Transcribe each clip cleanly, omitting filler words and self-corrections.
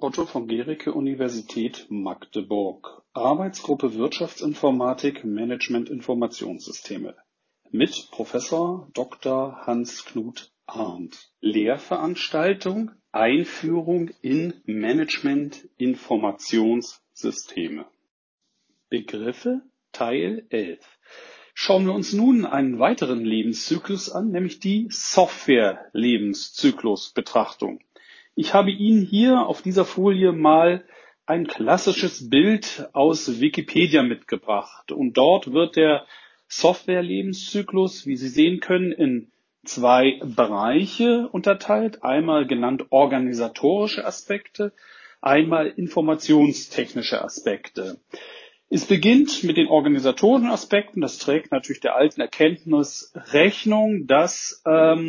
Otto von Guericke, Universität Magdeburg. Arbeitsgruppe Wirtschaftsinformatik, Management Informationssysteme mit Professor Dr. Hans-Knut Arndt. Lehrveranstaltung Einführung in Management Informationssysteme. Begriffe Teil 11. Schauen wir uns nun einen weiteren Lebenszyklus an, nämlich die Software-Lebenszyklusbetrachtung. Ich habe Ihnen hier auf dieser Folie mal ein klassisches Bild aus Wikipedia mitgebracht. Und dort wird der Software-Lebenszyklus, wie Sie sehen können, in zwei Bereiche unterteilt. Einmal genannt organisatorische Aspekte, einmal informationstechnische Aspekte. Es beginnt mit den organisatorischen Aspekten. Das trägt natürlich der alten Erkenntnis Rechnung, dass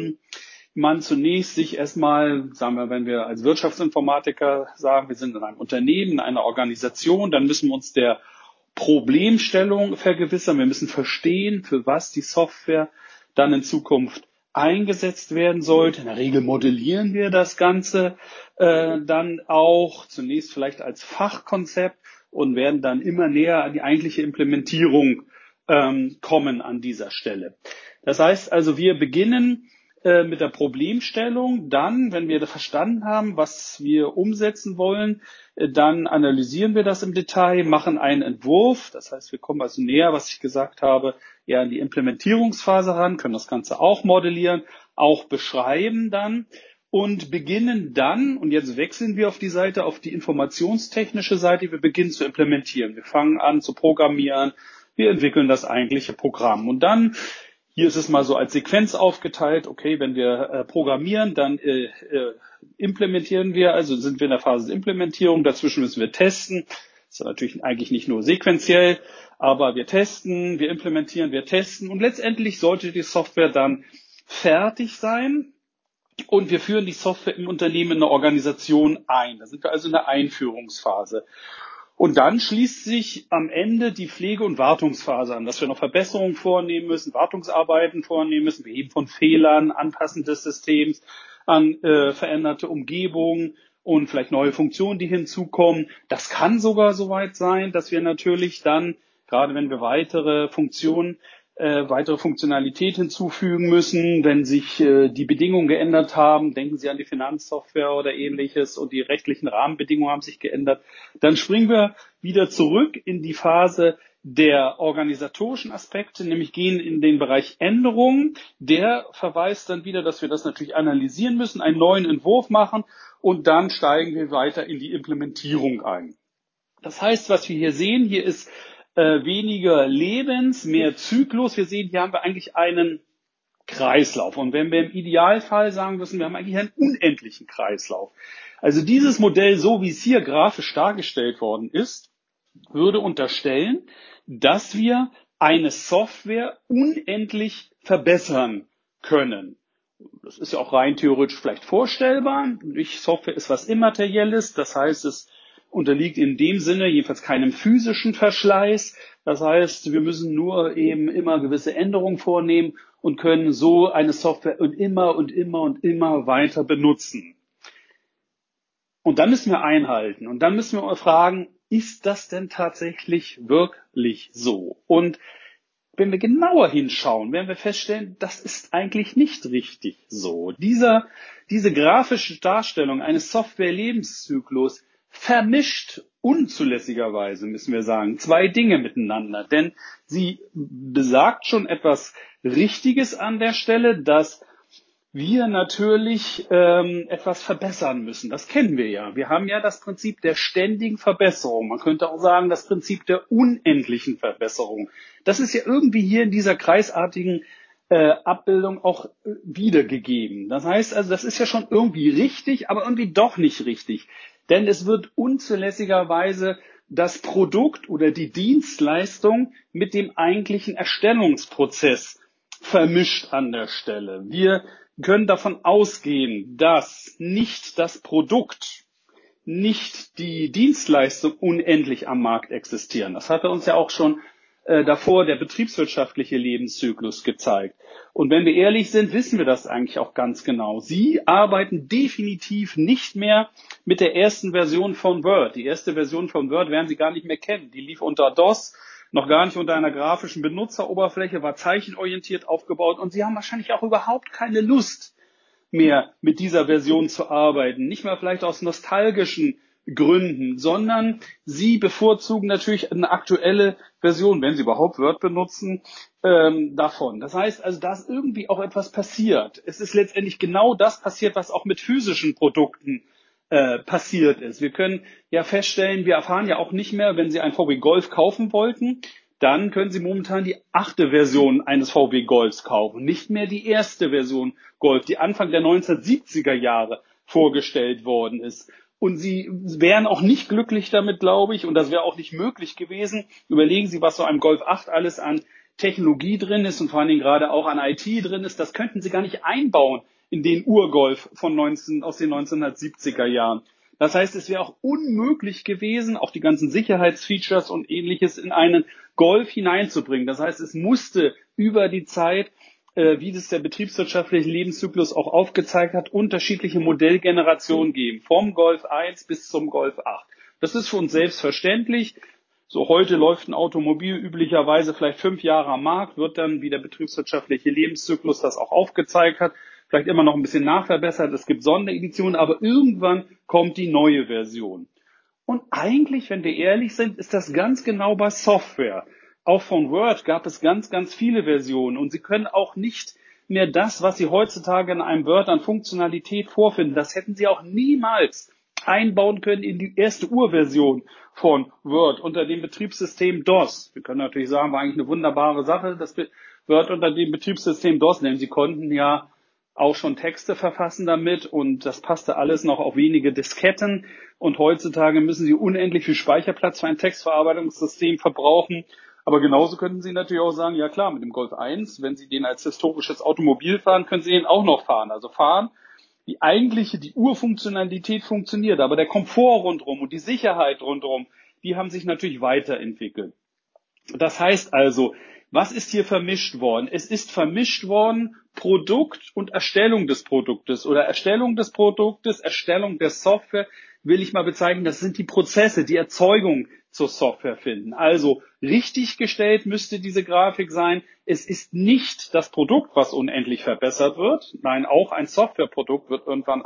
man zunächst sich erstmal, sagen wir, wenn wir als Wirtschaftsinformatiker sagen, wir sind in einem Unternehmen, in einer Organisation, dann müssen wir uns der Problemstellung vergewissern. Wir müssen verstehen, für was die Software dann in Zukunft eingesetzt werden sollte. In der Regel modellieren wir das Ganze dann auch zunächst vielleicht als Fachkonzept und werden dann immer näher an die eigentliche Implementierung kommen an dieser Stelle. Das heißt also, wir beginnen mit der Problemstellung. Dann, wenn wir verstanden haben, was wir umsetzen wollen, dann analysieren wir das im Detail, machen einen Entwurf. Das heißt, wir kommen also näher, was ich gesagt habe, eher an die Implementierungsphase ran, können das Ganze auch modellieren, auch beschreiben dann und beginnen dann, und jetzt wechseln wir auf die Seite, auf die informationstechnische Seite, wir beginnen zu implementieren. Wir fangen an zu programmieren, wir entwickeln das eigentliche Programm. Und dann, hier ist es mal so als Sequenz aufgeteilt, okay, wenn wir programmieren, dann implementieren wir, also sind wir in der Phase der Implementierung, dazwischen müssen wir testen. Das ist natürlich eigentlich nicht nur sequenziell, aber wir testen, wir implementieren, wir testen und letztendlich sollte die Software dann fertig sein. Und wir führen die Software im Unternehmen in eine Organisation ein. Da sind wir also in der Einführungsphase. Und dann schließt sich am Ende die Pflege- und Wartungsphase an, dass wir noch Verbesserungen vornehmen müssen, Wartungsarbeiten vornehmen müssen, Beheben von Fehlern, Anpassen des Systems an veränderte Umgebungen und vielleicht neue Funktionen, die hinzukommen. Das kann sogar so weit sein, dass wir natürlich dann, gerade wenn wir weitere Funktionalität hinzufügen müssen, wenn sich die Bedingungen geändert haben, denken Sie an die Finanzsoftware oder ähnliches und die rechtlichen Rahmenbedingungen haben sich geändert, dann springen wir wieder zurück in die Phase der organisatorischen Aspekte, nämlich gehen in den Bereich Änderungen. Der verweist dann wieder, dass wir das natürlich analysieren müssen, einen neuen Entwurf machen und dann steigen wir weiter in die Implementierung ein. Das heißt, was wir hier sehen, hier ist weniger Lebens, mehr Zyklus. Wir sehen, hier haben wir eigentlich einen Kreislauf. Und wenn wir im Idealfall sagen müssen, wir haben eigentlich einen unendlichen Kreislauf. Also dieses Modell, so wie es hier grafisch dargestellt worden ist, würde unterstellen, dass wir eine Software unendlich verbessern können. Das ist ja auch rein theoretisch vielleicht vorstellbar. Software ist was Immaterielles, das heißt, es unterliegt in dem Sinne jedenfalls keinem physischen Verschleiß. Das heißt, wir müssen nur eben immer gewisse Änderungen vornehmen und können so eine Software immer weiter benutzen. Und dann müssen wir einhalten und dann müssen wir fragen, ist das denn tatsächlich wirklich so? Und wenn wir genauer hinschauen, werden wir feststellen, das ist eigentlich nicht richtig so. Diese grafische Darstellung eines Software-Lebenszyklus vermischt unzulässigerweise, müssen wir sagen, zwei Dinge miteinander. Denn sie besagt schon etwas Richtiges an der Stelle, dass wir natürlich etwas verbessern müssen. Das kennen wir ja. Wir haben ja das Prinzip der ständigen Verbesserung. Man könnte auch sagen, das Prinzip der unendlichen Verbesserung. Das ist ja irgendwie hier in dieser kreisartigen Abbildung auch wiedergegeben. Das heißt also, das ist ja schon irgendwie richtig, aber irgendwie doch nicht richtig. Denn es wird unzulässigerweise das Produkt oder die Dienstleistung mit dem eigentlichen Erstellungsprozess vermischt an der Stelle. Wir können davon ausgehen, dass nicht das Produkt, nicht die Dienstleistung unendlich am Markt existieren. Das hatte uns ja auch schon davor der betriebswirtschaftliche Lebenszyklus gezeigt. Und wenn wir ehrlich sind, wissen wir das eigentlich auch ganz genau. Sie arbeiten definitiv nicht mehr mit der ersten Version von Word. Die erste Version von Word werden Sie gar nicht mehr kennen. Die lief unter DOS, noch gar nicht unter einer grafischen Benutzeroberfläche, war zeichenorientiert aufgebaut und Sie haben wahrscheinlich auch überhaupt keine Lust mehr mit dieser Version zu arbeiten. Nicht mal vielleicht aus nostalgischen Gründen, sondern Sie bevorzugen natürlich eine aktuelle Version, wenn Sie überhaupt Word benutzen, davon. Das heißt also, da ist irgendwie auch etwas passiert. Es ist letztendlich genau das passiert, was auch mit physischen Produkten passiert ist. Wir können ja feststellen, wir erfahren ja auch nicht mehr, wenn Sie ein VW Golf kaufen wollten, dann können Sie momentan die 8. Version eines VW Golfs kaufen, nicht mehr die erste Version Golf, die Anfang der 1970er Jahre vorgestellt worden ist. Und Sie wären auch nicht glücklich damit, glaube ich, und das wäre auch nicht möglich gewesen. Überlegen Sie, was so einem Golf 8 alles an Technologie drin ist und vor allen Dingen gerade auch an IT drin ist. Das könnten Sie gar nicht einbauen in den Urgolf aus den 1970er Jahren. Das heißt, es wäre auch unmöglich gewesen, auch die ganzen Sicherheitsfeatures und ähnliches in einen Golf hineinzubringen. Das heißt, es musste über die Zeit, wie das der betriebswirtschaftliche Lebenszyklus auch aufgezeigt hat, unterschiedliche Modellgenerationen geben, vom Golf 1 bis zum Golf 8. Das ist für uns selbstverständlich. So heute läuft ein Automobil üblicherweise vielleicht 5 Jahre am Markt, wird dann, wie der betriebswirtschaftliche Lebenszyklus das auch aufgezeigt hat, vielleicht immer noch ein bisschen nachverbessert. Es gibt Sondereditionen, aber irgendwann kommt die neue Version. Und eigentlich, wenn wir ehrlich sind, ist das ganz genau bei Software. Auch von Word gab es ganz, ganz viele Versionen und Sie können auch nicht mehr das, was Sie heutzutage in einem Word an Funktionalität vorfinden. Das hätten Sie auch niemals einbauen können in die erste Urversion von Word unter dem Betriebssystem DOS. Wir können natürlich sagen, war eigentlich eine wunderbare Sache, das Word unter dem Betriebssystem DOS, denn Sie konnten ja auch schon Texte verfassen damit und das passte alles noch auf wenige Disketten und heutzutage müssen Sie unendlich viel Speicherplatz für ein Textverarbeitungssystem verbrauchen. Aber genauso könnten Sie natürlich auch sagen, ja klar, mit dem Golf 1, wenn Sie den als historisches Automobil fahren, können Sie den auch noch fahren. Also fahren, die Urfunktionalität funktioniert, aber der Komfort rundherum und die Sicherheit rundherum, die haben sich natürlich weiterentwickelt. Das heißt also, was ist hier vermischt worden? Es ist vermischt worden Produkt und Erstellung des Produktes oder Erstellung des Produktes, Erstellung der Software, will ich mal bezeichnen, das sind die Prozesse, die Erzeugung zur Software finden. Also richtig gestellt müsste diese Grafik sein. Es ist nicht das Produkt, was unendlich verbessert wird. Nein, auch ein Softwareprodukt wird irgendwann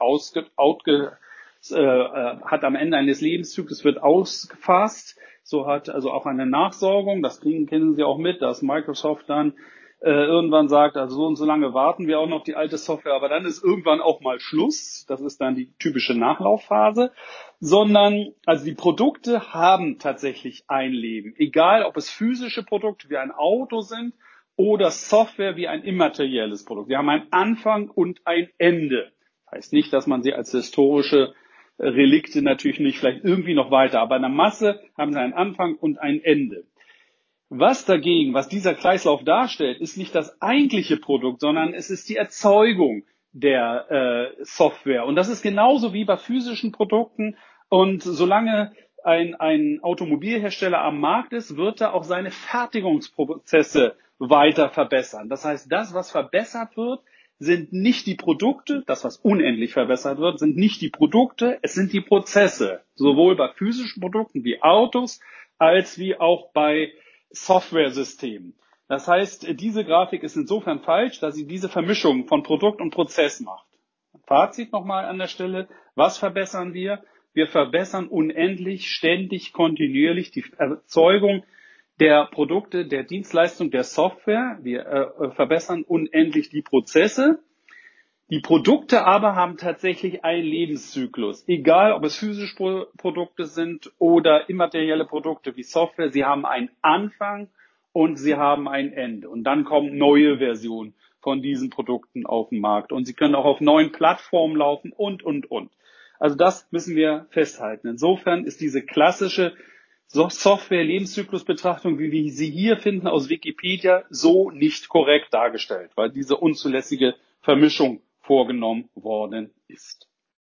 hat am Ende eines Lebenszyklus wird ausgefasst. So hat also auch eine Nachsorgung, das kennen Sie auch mit, dass Microsoft dann irgendwann sagt, also so und so lange warten wir auch noch die alte Software, aber dann ist irgendwann auch mal Schluss. Das ist dann die typische Nachlaufphase. Sondern, also die Produkte haben tatsächlich ein Leben. Egal, ob es physische Produkte wie ein Auto sind oder Software wie ein immaterielles Produkt. Die haben einen Anfang und ein Ende. Heißt nicht, dass man sie als historische Relikte natürlich nicht vielleicht irgendwie noch weiter, aber in der Masse haben sie einen Anfang und ein Ende. Was dieser Kreislauf darstellt, ist nicht das eigentliche Produkt, sondern es ist die Erzeugung der Software. Und das ist genauso wie bei physischen Produkten. Und solange ein Automobilhersteller am Markt ist, wird er auch seine Fertigungsprozesse weiter verbessern. Das heißt, das, was verbessert wird, sind nicht die Produkte, das, was unendlich verbessert wird, sind nicht die Produkte, es sind die Prozesse. Sowohl bei physischen Produkten wie Autos, als wie auch bei Software-Systemen. Das heißt, diese Grafik ist insofern falsch, dass sie diese Vermischung von Produkt und Prozess macht. Fazit nochmal an der Stelle. Was verbessern wir? Wir verbessern unendlich, ständig, kontinuierlich die Erzeugung der Produkte, der Dienstleistung, der Software. Wir verbessern unendlich die Prozesse. Die Produkte aber haben tatsächlich einen Lebenszyklus. Egal, ob es physische Produkte sind oder immaterielle Produkte wie Software, sie haben einen Anfang und sie haben ein Ende. Und dann kommen neue Versionen von diesen Produkten auf den Markt. Und sie können auch auf neuen Plattformen laufen und. Also das müssen wir festhalten. Insofern ist diese klassische Software-Lebenszyklusbetrachtung, wie wir sie hier finden aus Wikipedia, so nicht korrekt dargestellt, weil diese unzulässige Vermischung vorgenommen worden ist.